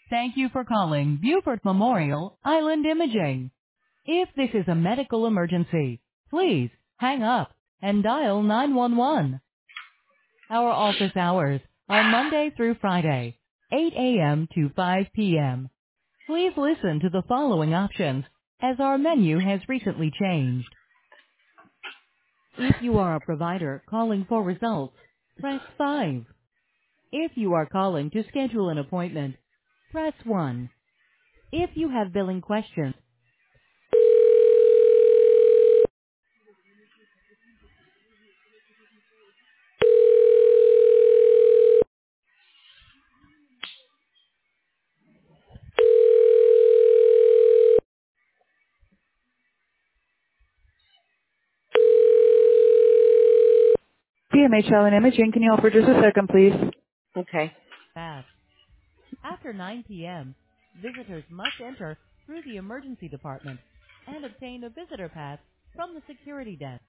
Thank you for calling Beaufort Memorial Island Imaging. If this is a medical emergency, please hang up and dial 911. Our office hours are Monday through Friday, 8 a.m. to 5 p.m. Please listen to the following options as our menu has recently changed. If you are a provider calling for results, press 5. If you are calling to schedule an appointment, press 1. If you have billing questions, PMHL and Imaging, can you hold for just a second, please? Okay. fast. After 9 p.m., visitors must enter through the emergency department and obtain a visitor pass from the security desk.